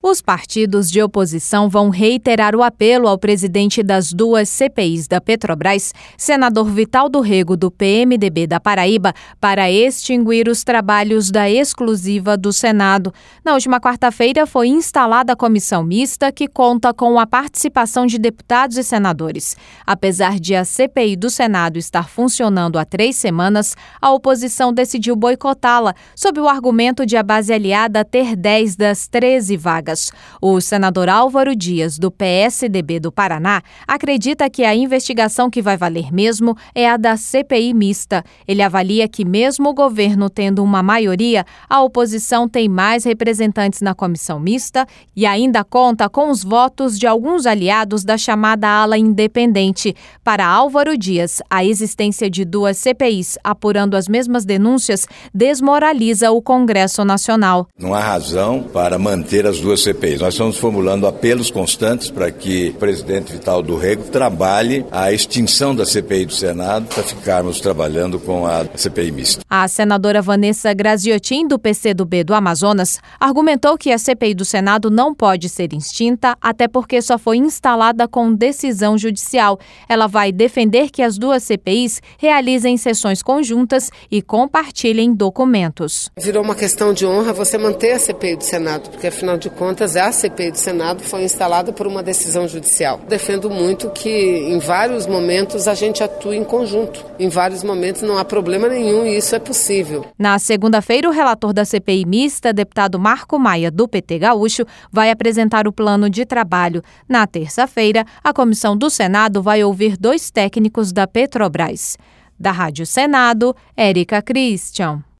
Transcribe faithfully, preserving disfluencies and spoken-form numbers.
Os partidos de oposição vão reiterar o apelo ao presidente das duas C P Is da Petrobras, senador Vital do Rego, do P M D B da Paraíba, para extinguir os trabalhos da exclusiva do Senado. Na última quarta-feira foi instalada a comissão mista que conta com a participação de deputados e senadores. Apesar de a C P I do Senado estar funcionando há três semanas, a oposição decidiu boicotá-la, sob o argumento de a base aliada ter dez das treze vagas. O senador Álvaro Dias, do P S D B do Paraná, acredita que a investigação que vai valer mesmo é a da C P I mista. Ele avalia que, mesmo o governo tendo uma maioria, a oposição tem mais representantes na comissão mista e ainda conta com os votos de alguns aliados da chamada ala independente. Para Álvaro Dias, a existência de duas C P Is apurando as mesmas denúncias desmoraliza o Congresso Nacional. Não há razão para manter as duas C P Is. Nós estamos formulando apelos constantes para que o presidente Vital do Rego trabalhe a extinção da C P I do Senado para ficarmos trabalhando com a C P I mista. A senadora Vanessa Graziotin, do P C do B do Amazonas, argumentou que a C P I do Senado não pode ser extinta, até porque só foi instalada com decisão judicial. Ela vai defender que as duas C P Is realizem sessões conjuntas e compartilhem documentos. Virou uma questão de honra você manter a C P I do Senado, porque afinal de contas a C P I do Senado foi instalada por uma decisão judicial. Defendo muito que em vários momentos a gente atue em conjunto. Em vários momentos não há problema nenhum e isso é possível. Na segunda-feira, o relator da C P I mista, deputado Marco Maia, do P T Gaúcho, vai apresentar o plano de trabalho. Na terça-feira, a comissão do Senado vai ouvir dois técnicos da Petrobras. Da Rádio Senado, Érica Christian.